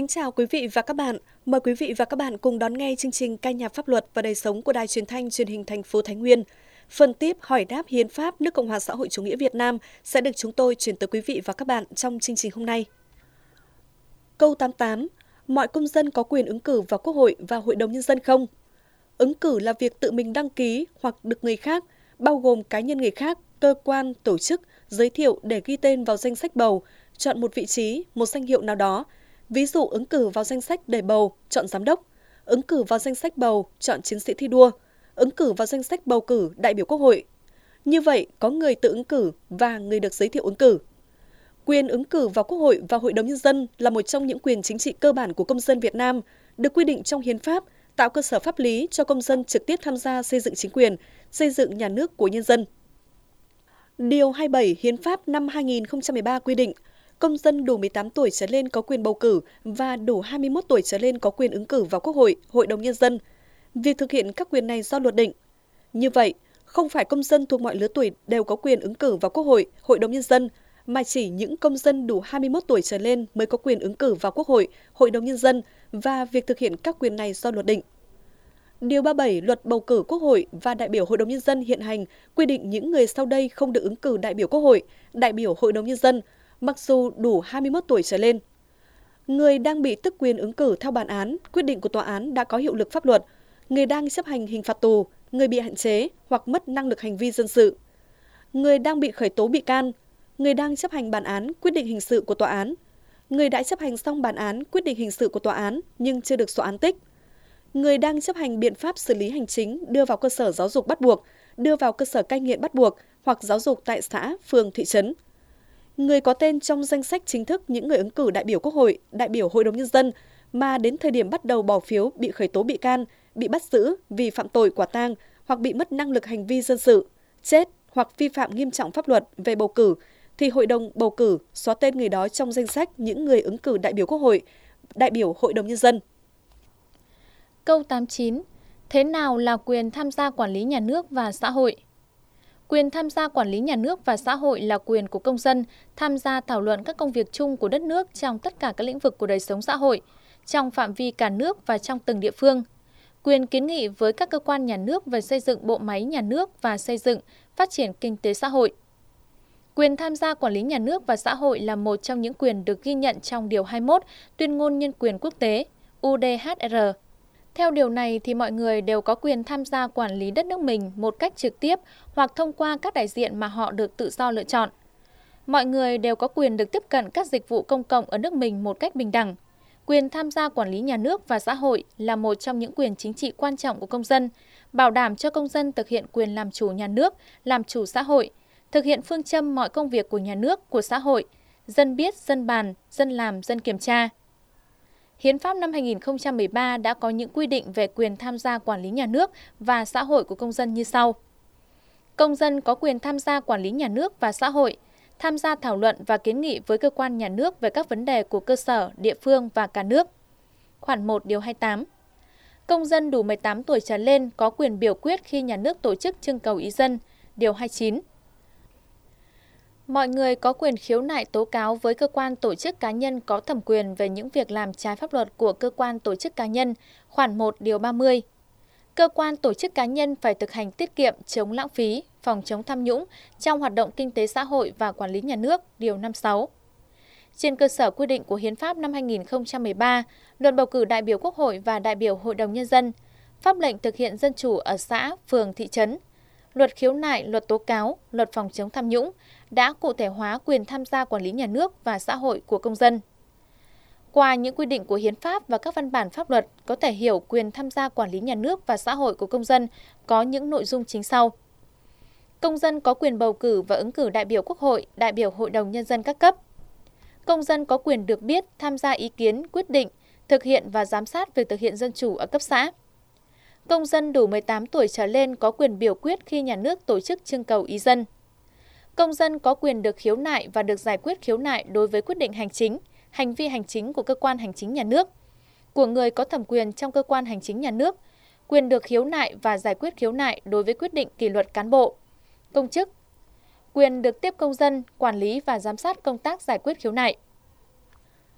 chào quý vị và các bạn. Mời quý vị và các bạn cùng đón nghe chương trình Ca nhạc pháp luật và đời sống của Đài Truyền thanh Truyền hình thành phố Thái Nguyên. Phần tiếp hỏi đáp hiến pháp nước Cộng hòa xã hội chủ nghĩa Việt Nam sẽ được chúng tôi chuyển tới quý vị và các bạn trong chương trình hôm nay. Câu 88. Mọi công dân có quyền ứng cử vào Quốc hội và Hội đồng Nhân dân không? Ứng cử là việc tự mình đăng ký hoặc được người khác, bao gồm cá nhân người khác, cơ quan, tổ chức, giới thiệu để ghi tên vào danh sách bầu, chọn một vị trí, một danh hiệu nào đó. Ví dụ ứng cử vào danh sách để bầu, chọn giám đốc, ứng cử vào danh sách bầu, chọn chiến sĩ thi đua, ứng cử vào danh sách bầu cử đại biểu Quốc hội. Như vậy, có người tự ứng cử và người được giới thiệu ứng cử. Quyền ứng cử vào Quốc hội và Hội đồng Nhân dân là một trong những quyền chính trị cơ bản của công dân Việt Nam, được quy định trong hiến pháp, tạo cơ sở pháp lý cho công dân trực tiếp tham gia xây dựng chính quyền, xây dựng nhà nước của nhân dân. Điều 27 Hiến pháp năm 2013 quy định, công dân đủ 18 tuổi trở lên có quyền bầu cử và đủ 21 tuổi trở lên có quyền ứng cử vào Quốc hội, Hội đồng Nhân dân. Việc thực hiện các quyền này do luật định. Như vậy, không phải công dân thuộc mọi lứa tuổi đều có quyền ứng cử vào Quốc hội, Hội đồng Nhân dân, mà chỉ những công dân đủ 21 tuổi trở lên mới có quyền ứng cử vào Quốc hội, Hội đồng Nhân dân và việc thực hiện các quyền này do luật định. Điều 37 Luật bầu cử Quốc hội và đại biểu Hội đồng Nhân dân hiện hành quy định những người sau đây không được ứng cử đại biểu Quốc hội, đại biểu Hội đồng Nhân dân, mặc dù đủ 21 tuổi trở lên. Người đang bị tước quyền ứng cử theo bản án, quyết định của tòa án đã có hiệu lực pháp luật, người đang chấp hành hình phạt tù, người bị hạn chế hoặc mất năng lực hành vi dân sự, người đang bị khởi tố bị can, người đang chấp hành bản án, quyết định hình sự của tòa án, người đã chấp hành xong bản án, quyết định hình sự của tòa án nhưng chưa được xóa án tích, người đang chấp hành biện pháp xử lý hành chính đưa vào cơ sở giáo dục bắt buộc, đưa vào cơ sở cai nghiện bắt buộc hoặc giáo dục tại xã, phường, thị trấn, người có tên trong danh sách chính thức những người ứng cử đại biểu Quốc hội, đại biểu Hội đồng Nhân dân mà đến thời điểm bắt đầu bỏ phiếu bị khởi tố bị can, bị bắt giữ vì phạm tội quả tang hoặc bị mất năng lực hành vi dân sự, chết hoặc vi phạm nghiêm trọng pháp luật về bầu cử, thì Hội đồng bầu cử xóa tên người đó trong danh sách những người ứng cử đại biểu Quốc hội, đại biểu Hội đồng Nhân dân. Câu 89. Thế nào là quyền tham gia quản lý nhà nước và xã hội? Quyền tham gia quản lý nhà nước và xã hội là quyền của công dân tham gia thảo luận các công việc chung của đất nước trong tất cả các lĩnh vực của đời sống xã hội, trong phạm vi cả nước và trong từng địa phương. Quyền kiến nghị với các cơ quan nhà nước về xây dựng bộ máy nhà nước và xây dựng, phát triển kinh tế xã hội. Quyền tham gia quản lý nhà nước và xã hội là một trong những quyền được ghi nhận trong Điều 21 Tuyên ngôn Nhân quyền Quốc tế UDHR. Theo điều này thì mọi người đều có quyền tham gia quản lý đất nước mình một cách trực tiếp hoặc thông qua các đại diện mà họ được tự do lựa chọn. Mọi người đều có quyền được tiếp cận các dịch vụ công cộng ở nước mình một cách bình đẳng. Quyền tham gia quản lý nhà nước và xã hội là một trong những quyền chính trị quan trọng của công dân, bảo đảm cho công dân thực hiện quyền làm chủ nhà nước, làm chủ xã hội, thực hiện phương châm mọi công việc của nhà nước, của xã hội, dân biết, dân bàn, dân làm, dân kiểm tra. Hiến pháp năm 2013 đã có những quy định về quyền tham gia quản lý nhà nước và xã hội của công dân như sau. Công dân có quyền tham gia quản lý nhà nước và xã hội, tham gia thảo luận và kiến nghị với cơ quan nhà nước về các vấn đề của cơ sở, địa phương và cả nước. Khoản 1 điều 28. Công dân đủ 18 tuổi trở lên có quyền biểu quyết khi nhà nước tổ chức trưng cầu ý dân. Điều 29. Mọi người có quyền khiếu nại tố cáo với cơ quan tổ chức cá nhân có thẩm quyền về những việc làm trái pháp luật của cơ quan tổ chức cá nhân. Khoản 1 điều 30. Cơ quan tổ chức cá nhân phải thực hành tiết kiệm, chống lãng phí, phòng chống tham nhũng trong hoạt động kinh tế xã hội và quản lý nhà nước. Điều 56. Trên cơ sở quy định của Hiến pháp năm 2013, Luật bầu cử đại biểu Quốc hội và đại biểu Hội đồng Nhân dân, Pháp lệnh thực hiện dân chủ ở xã, phường, thị trấn, Luật khiếu nại, Luật tố cáo, Luật phòng chống tham nhũng đã cụ thể hóa quyền tham gia quản lý nhà nước và xã hội của công dân. Qua những quy định của Hiến pháp và các văn bản pháp luật có thể hiểu quyền tham gia quản lý nhà nước và xã hội của công dân có những nội dung chính sau. Công dân có quyền bầu cử và ứng cử đại biểu Quốc hội, đại biểu Hội đồng Nhân dân các cấp. Công dân có quyền được biết, tham gia ý kiến, quyết định, thực hiện và giám sát việc thực hiện dân chủ ở cấp xã. Công dân đủ 18 tuổi trở lên có quyền biểu quyết khi nhà nước tổ chức trưng cầu ý dân. Công dân có quyền được khiếu nại và được giải quyết khiếu nại đối với quyết định hành chính, hành vi hành chính của cơ quan hành chính nhà nước, của người có thẩm quyền trong cơ quan hành chính nhà nước, quyền được khiếu nại và giải quyết khiếu nại đối với quyết định kỷ luật cán bộ, công chức, quyền được tiếp công dân, quản lý và giám sát công tác giải quyết khiếu nại.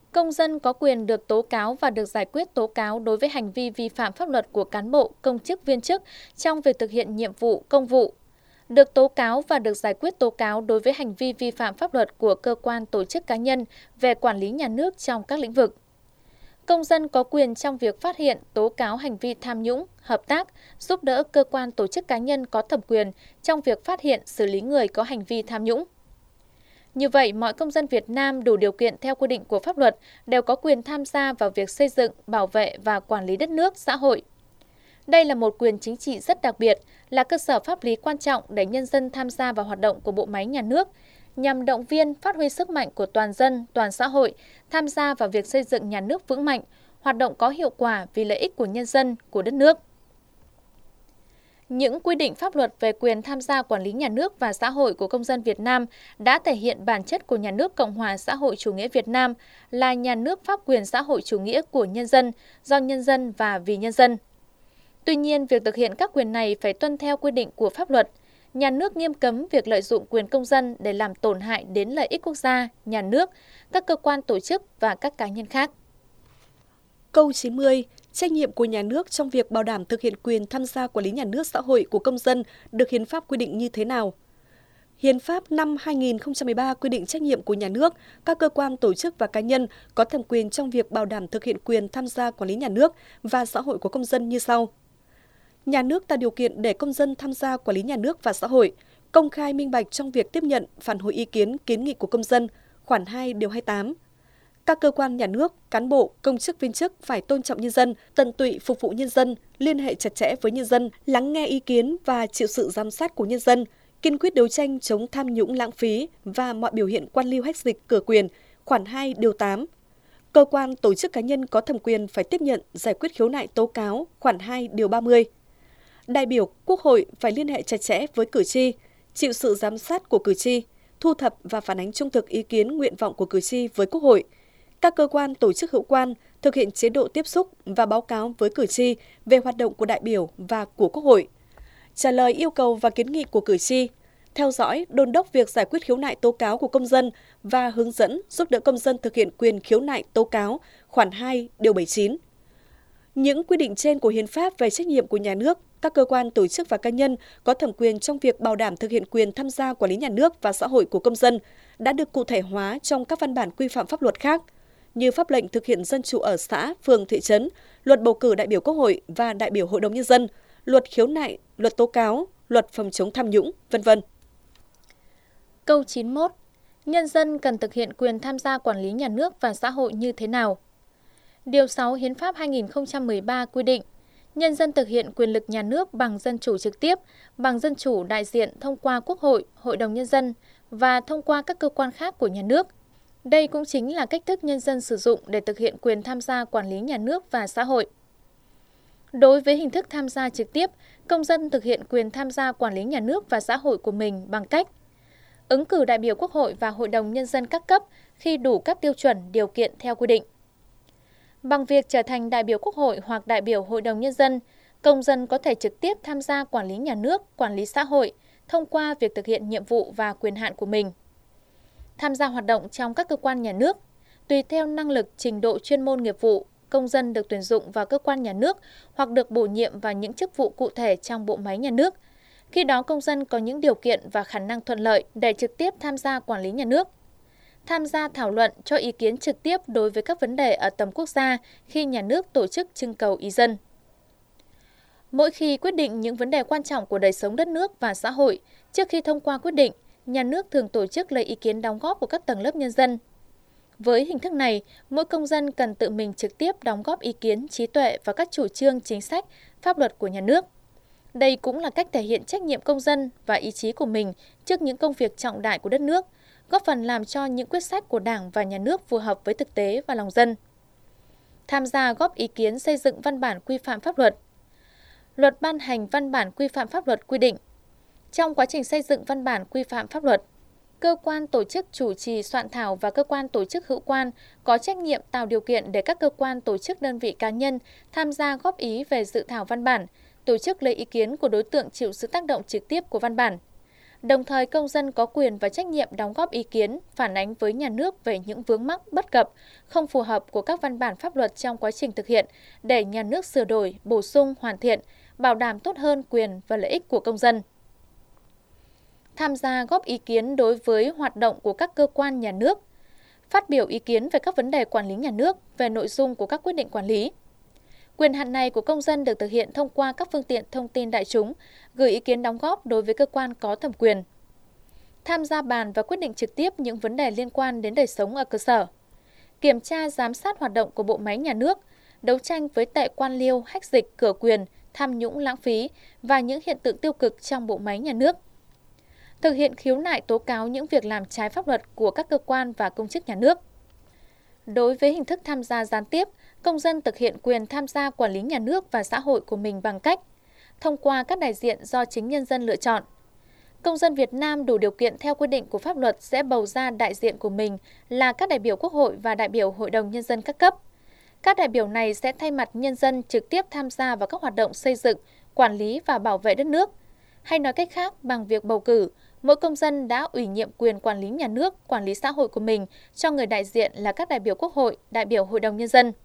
Công dân có quyền được tố cáo và được giải quyết tố cáo đối với hành vi vi phạm pháp luật của cán bộ, công chức, viên chức trong việc thực hiện nhiệm vụ, công vụ. Được tố cáo và được giải quyết tố cáo đối với hành vi vi phạm pháp luật của cơ quan, tổ chức, cá nhân về quản lý nhà nước trong các lĩnh vực. Công dân có quyền trong việc phát hiện, tố cáo hành vi tham nhũng, hợp tác, giúp đỡ cơ quan, tổ chức, cá nhân có thẩm quyền trong việc phát hiện, xử lý người có hành vi tham nhũng. Như vậy, mọi công dân Việt Nam đủ điều kiện theo quy định của pháp luật đều có quyền tham gia vào việc xây dựng, bảo vệ và quản lý đất nước, xã hội. Đây là một quyền chính trị rất đặc biệt, là cơ sở pháp lý quan trọng để nhân dân tham gia vào hoạt động của bộ máy nhà nước, nhằm động viên, phát huy sức mạnh của toàn dân, toàn xã hội, tham gia vào việc xây dựng nhà nước vững mạnh, hoạt động có hiệu quả vì lợi ích của nhân dân, của đất nước. Những quy định pháp luật về quyền tham gia quản lý nhà nước và xã hội của công dân Việt Nam đã thể hiện bản chất của nhà nước Cộng hòa xã hội chủ nghĩa Việt Nam là nhà nước pháp quyền xã hội chủ nghĩa của nhân dân, do nhân dân và vì nhân dân. Tuy nhiên, việc thực hiện các quyền này phải tuân theo quy định của pháp luật. Nhà nước nghiêm cấm việc lợi dụng quyền công dân để làm tổn hại đến lợi ích quốc gia, nhà nước, các cơ quan tổ chức và các cá nhân khác. Câu 90. Trách nhiệm của nhà nước trong việc bảo đảm thực hiện quyền tham gia quản lý nhà nước xã hội của công dân được Hiến pháp quy định như thế nào? Hiến pháp năm 2013 quy định trách nhiệm của nhà nước, các cơ quan, tổ chức và cá nhân có thẩm quyền trong việc bảo đảm thực hiện quyền tham gia quản lý nhà nước và xã hội của công dân như sau. Nhà nước tạo điều kiện để công dân tham gia quản lý nhà nước và xã hội, công khai minh bạch trong việc tiếp nhận, phản hồi ý kiến, kiến nghị của công dân, khoản 2 điều 28. Các cơ quan nhà nước, cán bộ, công chức viên chức phải tôn trọng nhân dân, tận tụy phục vụ nhân dân, liên hệ chặt chẽ với nhân dân, lắng nghe ý kiến và chịu sự giám sát của nhân dân, kiên quyết đấu tranh chống tham nhũng lãng phí và mọi biểu hiện quan liêu hách dịch cửa quyền, khoản 2 điều 8. Cơ quan, tổ chức cá nhân có thẩm quyền phải tiếp nhận, giải quyết khiếu nại tố cáo, khoản 2 điều 30. Đại biểu Quốc hội phải liên hệ chặt chẽ với cử tri, chịu sự giám sát của cử tri, thu thập và phản ánh trung thực ý kiến nguyện vọng của cử tri với Quốc hội. Các cơ quan, tổ chức hữu quan thực hiện chế độ tiếp xúc và báo cáo với cử tri về hoạt động của đại biểu và của Quốc hội. Trả lời yêu cầu và kiến nghị của cử tri, theo dõi, đôn đốc việc giải quyết khiếu nại tố cáo của công dân và hướng dẫn giúp đỡ công dân thực hiện quyền khiếu nại tố cáo, khoản 2 điều 79. Những quy định trên của Hiến pháp về trách nhiệm của nhà nước, các cơ quan, tổ chức và cá nhân có thẩm quyền trong việc bảo đảm thực hiện quyền tham gia quản lý nhà nước và xã hội của công dân đã được cụ thể hóa trong các văn bản quy phạm pháp luật khác, như pháp lệnh thực hiện dân chủ ở xã, phường, thị trấn, luật bầu cử đại biểu Quốc hội và đại biểu Hội đồng Nhân dân, luật khiếu nại, luật tố cáo, luật phòng chống tham nhũng, v.v. Câu 91. Nhân dân cần thực hiện quyền tham gia quản lý nhà nước và xã hội như thế nào? Điều 6 Hiến pháp 2013 quy định, nhân dân thực hiện quyền lực nhà nước bằng dân chủ trực tiếp, bằng dân chủ đại diện thông qua Quốc hội, Hội đồng Nhân dân và thông qua các cơ quan khác của nhà nước. Đây cũng chính là cách thức nhân dân sử dụng để thực hiện quyền tham gia quản lý nhà nước và xã hội. Đối với hình thức tham gia trực tiếp, công dân thực hiện quyền tham gia quản lý nhà nước và xã hội của mình bằng cách ứng cử đại biểu Quốc hội và Hội đồng Nhân dân các cấp khi đủ các tiêu chuẩn, điều kiện theo quy định. Bằng việc trở thành đại biểu Quốc hội hoặc đại biểu Hội đồng Nhân dân, công dân có thể trực tiếp tham gia quản lý nhà nước, quản lý xã hội thông qua việc thực hiện nhiệm vụ và quyền hạn của mình. Tham gia hoạt động trong các cơ quan nhà nước, tùy theo năng lực, trình độ chuyên môn nghiệp vụ, công dân được tuyển dụng vào cơ quan nhà nước hoặc được bổ nhiệm vào những chức vụ cụ thể trong bộ máy nhà nước. Khi đó công dân có những điều kiện và khả năng thuận lợi để trực tiếp tham gia quản lý nhà nước. Tham gia thảo luận cho ý kiến trực tiếp đối với các vấn đề ở tầm quốc gia khi nhà nước tổ chức trưng cầu ý dân. Mỗi khi quyết định những vấn đề quan trọng của đời sống đất nước và xã hội, trước khi thông qua quyết định, nhà nước thường tổ chức lấy ý kiến đóng góp của các tầng lớp nhân dân. Với hình thức này, mỗi công dân cần tự mình trực tiếp đóng góp ý kiến, trí tuệ vào các chủ trương, chính sách, pháp luật của nhà nước. Đây cũng là cách thể hiện trách nhiệm công dân và ý chí của mình trước những công việc trọng đại của đất nước, góp phần làm cho những quyết sách của Đảng và Nhà nước phù hợp với thực tế và lòng dân. Tham gia góp ý kiến xây dựng văn bản quy phạm pháp luật. Luật ban hành văn bản quy phạm pháp luật quy định, trong quá trình xây dựng văn bản quy phạm pháp luật, cơ quan tổ chức chủ trì soạn thảo và cơ quan tổ chức hữu quan có trách nhiệm tạo điều kiện để các cơ quan tổ chức đơn vị cá nhân tham gia góp ý về dự thảo văn bản, tổ chức lấy ý kiến của đối tượng chịu sự tác động trực tiếp của văn bản. Đồng thời, công dân có quyền và trách nhiệm đóng góp ý kiến, phản ánh với nhà nước về những vướng mắc, bất cập, không phù hợp của các văn bản pháp luật trong quá trình thực hiện để nhà nước sửa đổi, bổ sung, hoàn thiện, bảo đảm tốt hơn quyền và lợi ích của công dân. Tham gia góp ý kiến đối với hoạt động của các cơ quan nhà nước, phát biểu ý kiến về các vấn đề quản lý nhà nước, về nội dung của các quyết định quản lý. Quyền hạn này của công dân được thực hiện thông qua các phương tiện thông tin đại chúng, gửi ý kiến đóng góp đối với cơ quan có thẩm quyền. Tham gia bàn và quyết định trực tiếp những vấn đề liên quan đến đời sống ở cơ sở. Kiểm tra giám sát hoạt động của bộ máy nhà nước, đấu tranh với tệ quan liêu, hách dịch, cửa quyền, tham nhũng lãng phí và những hiện tượng tiêu cực trong bộ máy nhà nước. Thực hiện khiếu nại tố cáo những việc làm trái pháp luật của các cơ quan và công chức nhà nước. Đối với hình thức tham gia gián tiếp, công dân thực hiện quyền tham gia quản lý nhà nước và xã hội của mình bằng cách thông qua các đại diện do chính nhân dân lựa chọn. Công dân Việt Nam đủ điều kiện theo quy định của pháp luật sẽ bầu ra đại diện của mình là các đại biểu Quốc hội và đại biểu Hội đồng Nhân dân các cấp. Các đại biểu này sẽ thay mặt nhân dân trực tiếp tham gia vào các hoạt động xây dựng, quản lý và bảo vệ đất nước. Hay nói cách khác, bằng việc bầu cử, mỗi công dân đã ủy nhiệm quyền quản lý nhà nước, quản lý xã hội của mình cho người đại diện là các đại biểu Quốc hội, đại biểu Hội đồng Nhân dân.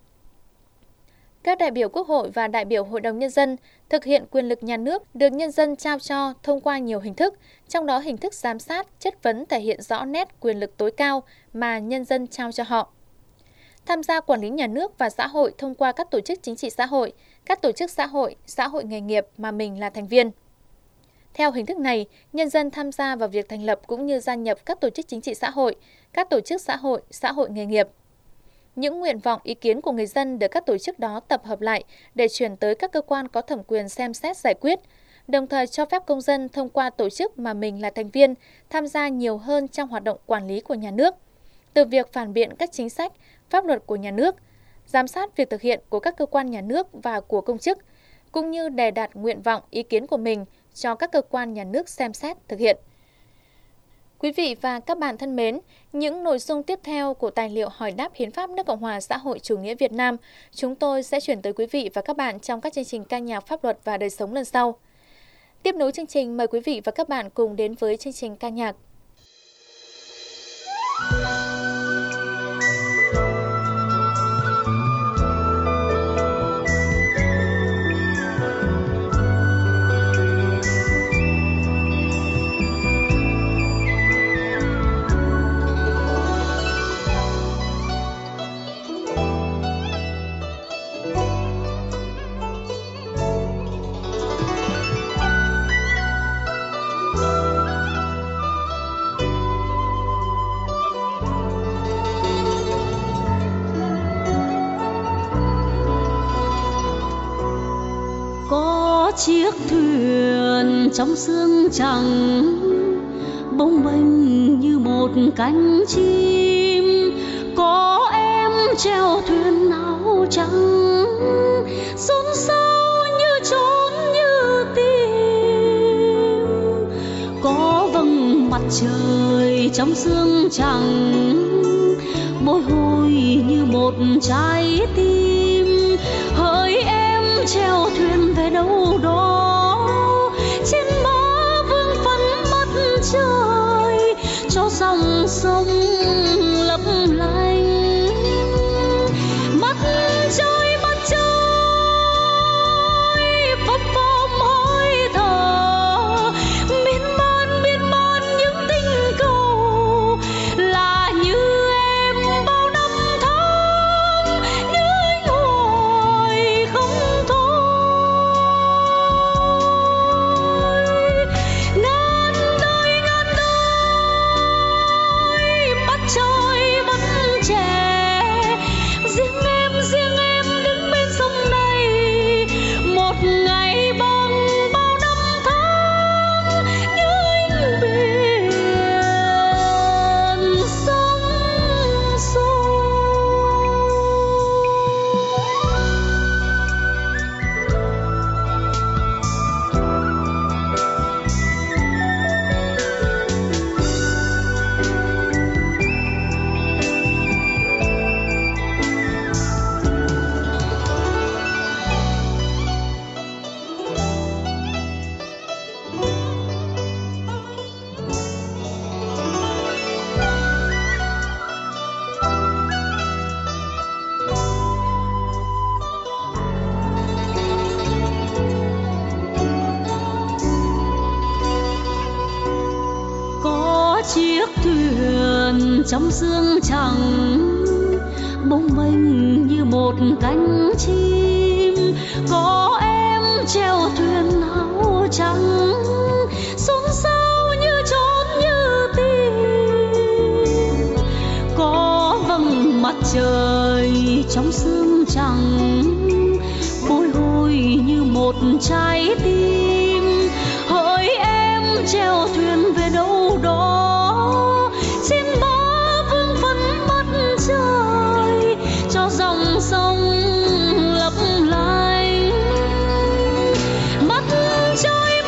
Các đại biểu Quốc hội và đại biểu Hội đồng Nhân dân thực hiện quyền lực nhà nước được nhân dân trao cho thông qua nhiều hình thức, trong đó hình thức giám sát, chất vấn thể hiện rõ nét quyền lực tối cao mà nhân dân trao cho họ. Tham gia quản lý nhà nước và xã hội thông qua các tổ chức chính trị xã hội, các tổ chức xã hội nghề nghiệp mà mình là thành viên. Theo hình thức này, nhân dân tham gia vào việc thành lập cũng như gia nhập các tổ chức chính trị xã hội, các tổ chức xã hội nghề nghiệp. Những nguyện vọng, ý kiến của người dân được các tổ chức đó tập hợp lại để chuyển tới các cơ quan có thẩm quyền xem xét giải quyết, đồng thời cho phép công dân thông qua tổ chức mà mình là thành viên tham gia nhiều hơn trong hoạt động quản lý của nhà nước, từ việc phản biện các chính sách, pháp luật của nhà nước, giám sát việc thực hiện của các cơ quan nhà nước và của công chức, cũng như đề đạt nguyện vọng, ý kiến của mình cho các cơ quan nhà nước xem xét, thực hiện. Quý vị và các bạn thân mến, những nội dung tiếp theo của tài liệu hỏi đáp Hiến pháp nước Cộng hòa xã hội chủ nghĩa Việt Nam chúng tôi sẽ chuyển tới quý vị và các bạn trong các chương trình ca nhạc pháp luật và đời sống lần sau. Tiếp nối chương trình, mời quý vị và các bạn cùng đến với chương trình ca nhạc. Chiếc thuyền trong sương trắng bồng bềnh như một cánh chim, có em chèo thuyền áo trắng, xôn xao như trốn như tìm. Có vầng mặt trời trong sương trắng bồi hồi như một trái tim, hỡi em chèo thuyền về đâu đó trên má vương vấn mặt trời, cho dòng sông lấp lánh. Mặt trời phấp phới hơi thở, miên man những tình cầu, là như em bao năm tháng nhớ hoài không thôi. chiếc thuyền trong sương trắng, bồng bềnh như một cánh chim. Có em chèo thuyền áo trắng, xôn xao như trốn như tìm. Có vầng mặt trời trong sương trắng, bồi hồi như một trái tim. Hỡi em chèo thuyền về đâu đó, xin má vương vấn mặt trời cho dòng sông lấp lánh. Mặt trời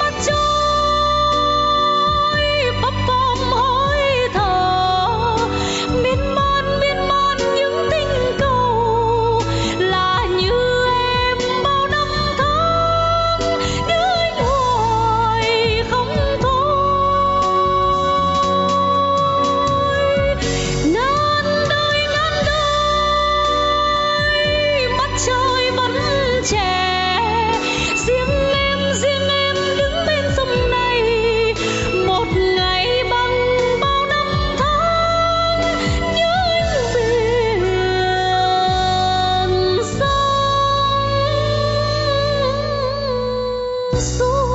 bấp bom hối thở, miên man những tình cầu là như em bao năm tháng, như anh hoài không thôi. Ngàn đời mắt trời vẫn trẻ, riêng em đứng bên sông này, một ngày bằng bao năm tháng, như anh biển sông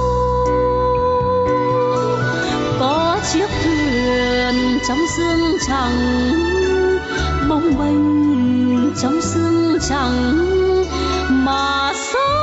có chiếc thuyền trong sương trắng, bồng bềnh trong sương trắng mà sông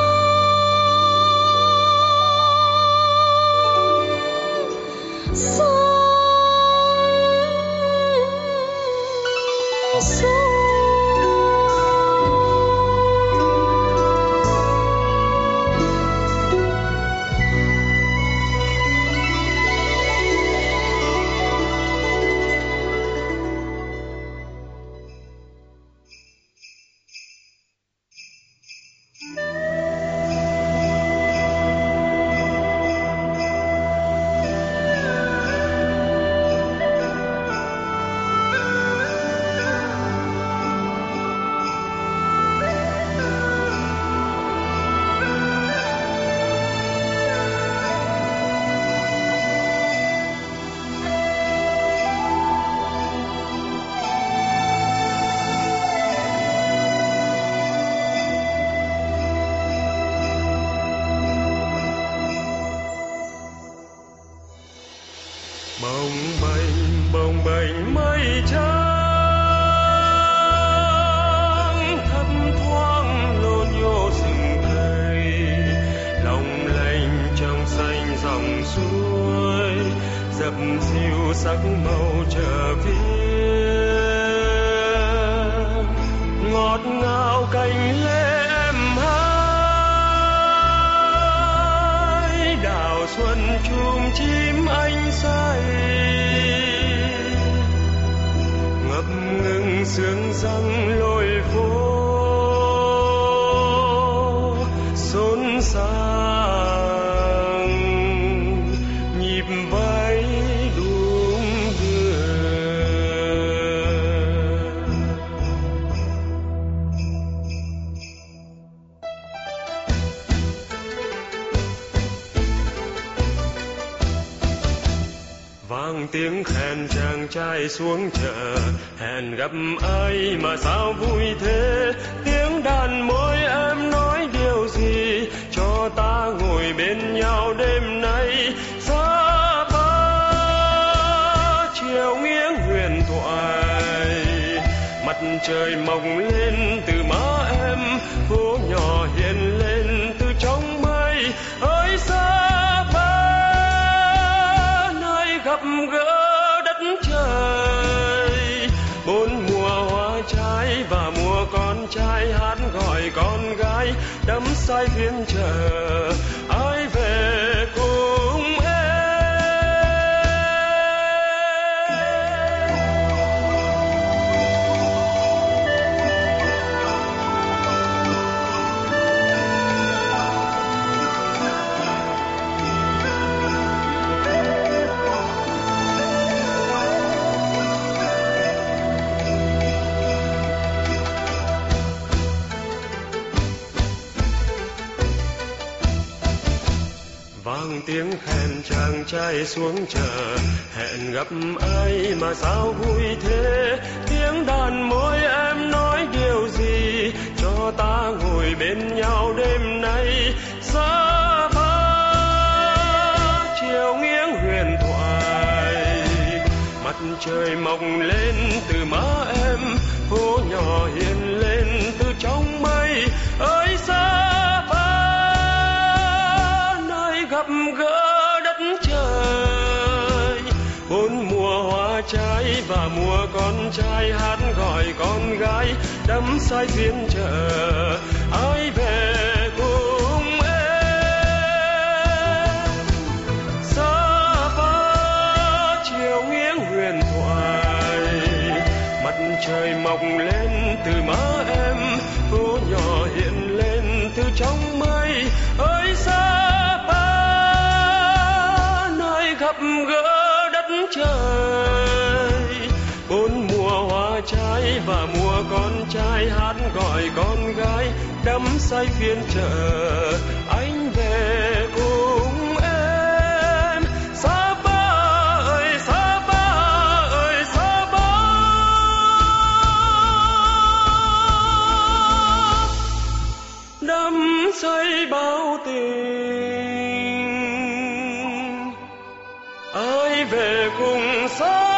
bồng bềnh mây trắng, thấp thoáng lô nhô rừng cây, long lanh trong xanh dòng suối, dập dìu sắc màu trở viếng, ngọt ngào cành lê em hái, đào xuân chum chim anh say, ngập ngừng sương răng lối phố, xôn xang nhịp váy đung đưa. Vang tiếng khen chàng trai xuống chợ, hẹn gặp ai mà sao vui thế, tiếng đàn môi em nói điều gì cho ta ngồi bên nhau đêm nay. Xa ba chiều nghiêng huyền thoại, mặt trời mọc lên từ má em, phố nhỏ hiện lên từ trong mây. Ơi xa gặp gỡ đất trời, bốn mùa hoa trái và mùa con trai hát gọi con gái, đắm say phiên chờ ai về cùng em. khen chàng trai xuống chợ, hẹn gặp ai mà sao vui thế, tiếng đàn môi em nói điều gì, cho ta ngồi bên nhau đêm nay. Xa phá chiều nghiêng huyền thoại, mặt trời mọc lên từ má em, phố nhỏ hiện lên từ trong mây. Ơi xa phá nơi gặp gỡ đất trời, bốn mùa hoa trái và mùa con trai hát gọi con gái, đắm say phiên chợ. Ai về cùng em, xa phá chiều nghiêng huyền thoại, mặt trời mọc lên từ má em, phố nhỏ hiện lên từ trong mây. Ơi xa phá nơi gặp gỡ đất trời, bốn mùa hoa trái và mùa con trai hát gọi con gái, đắm say phiên chợ. Anh về cùng em, xa phá ơi xa phá ơi xa phá. Đắm say bao tình, ai về cùng xa.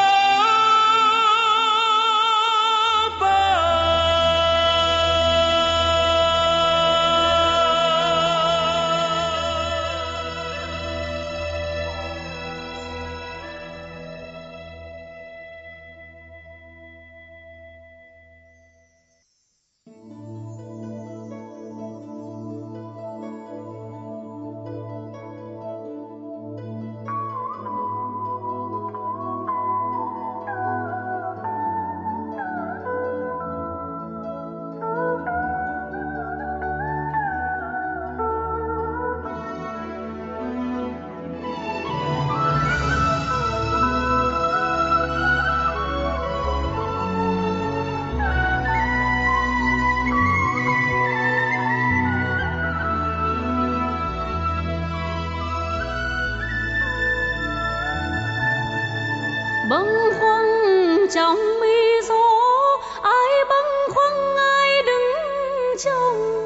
Bâng khuâng trong mi gió, ai bâng khuâng ai đứng trông.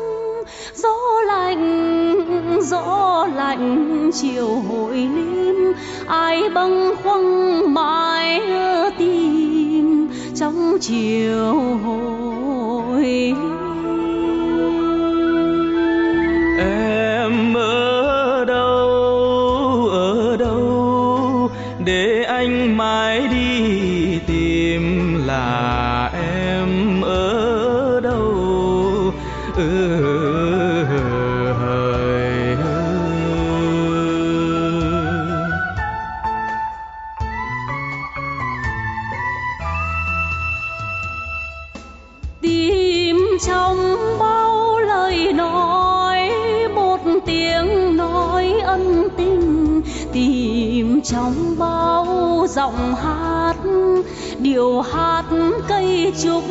Gió lạnh chiều hội lim, ai bâng khuâng mãi tìm trong chiều hội lim. Em ở đâu để anh mãi đi tìm, là em ở đâu Tìm trong bao lời nói, một tiếng nói ân tình, tìm trong bao giọng hát, điều hát cây trúc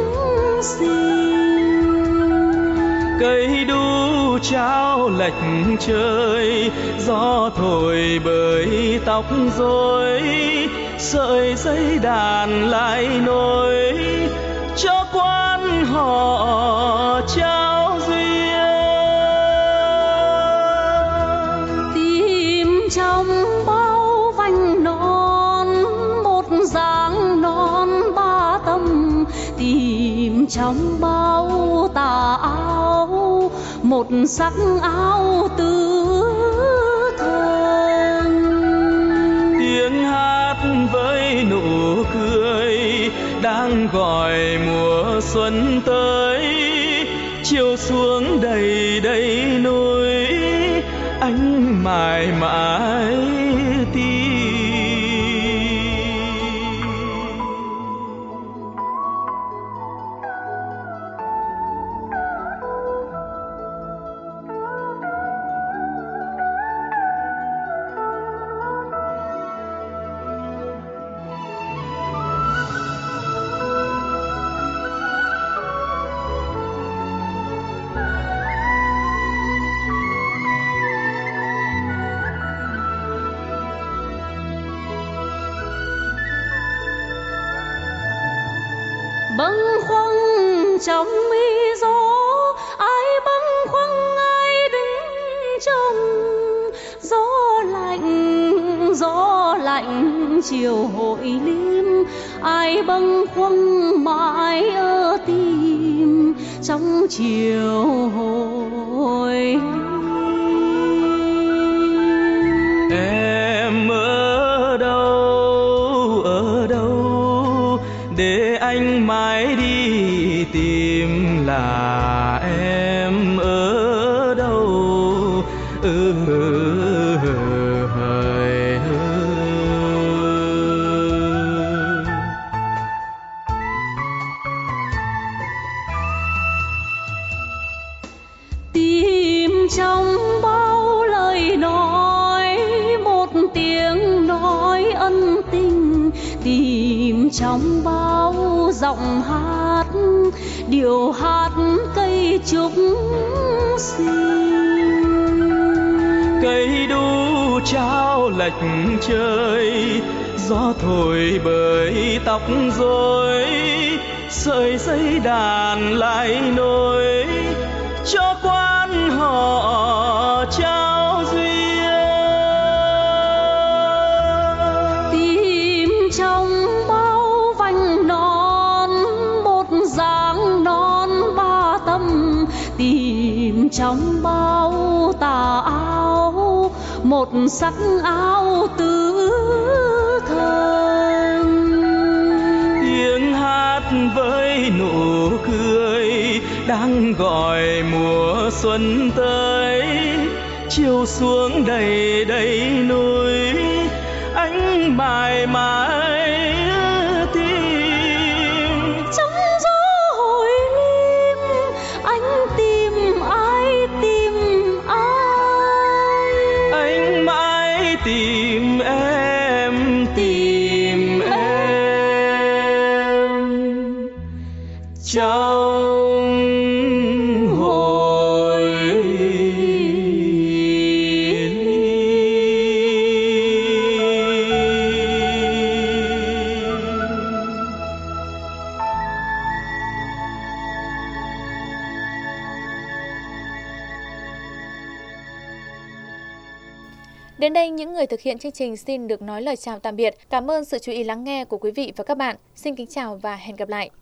xinh. cây đu trao lệch trời, gió thổi bởi tóc rối, sợi dây đàn lại nối cho quan họ trao duyên. Tìm trong bao vành non, một dáng non ba tầm, tìm trong bao tà áo, một sắc áo tứ thân. Tiếng hát với nụ cười đang gọi mùa xuân tới, chiều xuống đầy đầy núi, anh mãi mãi tìm. bâng khuâng trong mi gió, ai bâng khuâng ai đứng trong gió lạnh chiều hội lim, ai bâng khuâng mãi ở tim trong chiều hội lim. Em ở đâu để anh mãi đi tìm, là em ở đâu Tìm trong bao lời nói, một tiếng nói ân tình, tìm trong bao giọng hát, điệu hát cây trúc xinh. Cây đu trao lệch trời, gió thổi bởi tóc rối, sợi dây đàn lại nối cho quan họ trao duyên. Tìm trong bao vành non, một dáng non ba tầm, tìm trong bao tà áo, một sắc áo tứ thân. Tiếng hát với nụ cười đang gọi mùa xuân tới, chiều xuống đầy đầy núi, anh mãi mãi tìm. Trong gió hội lim, anh tìm ai tìm ai, Anh mãi tìm em, tìm em trong hội Đến đây, những người thực hiện chương trình xin được nói lời chào tạm biệt. Cảm ơn sự chú ý lắng nghe của quý vị và các bạn. Xin kính chào và hẹn gặp lại.